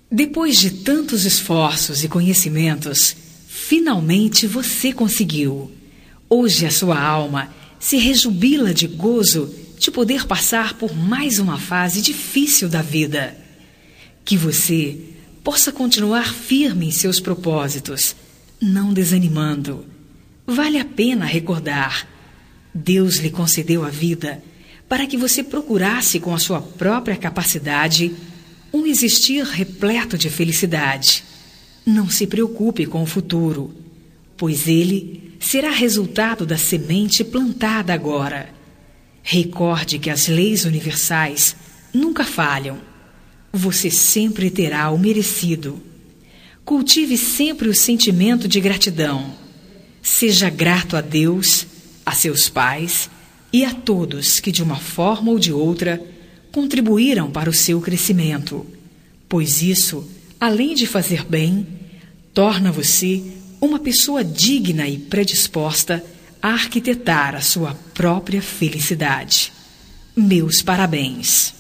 Depois de tantos esforços e conhecimentos, finalmente você conseguiu. Hoje a sua alma se rejubila de gozo de poder passar por mais uma fase difícil da vida. Que você possa continuar firme em seus propósitos, não desanimando. Vale a pena recordar: Deus lhe concedeu a vida para que você procurasse com a sua própria capacidade um existir repleto de felicidade. Não se preocupe com o futuro, pois ele será resultado da semente plantada agora. Recorde que as leis universais nunca falham. Você sempre terá o merecido. Cultive sempre o sentimento de gratidão. Seja grato a Deus, a seus pais e a todos que, de uma forma ou de outra, contribuíram para o seu crescimento, pois isso, além de fazer bem, torna você uma pessoa digna e predisposta a arquitetar a sua própria felicidade. Meus parabéns!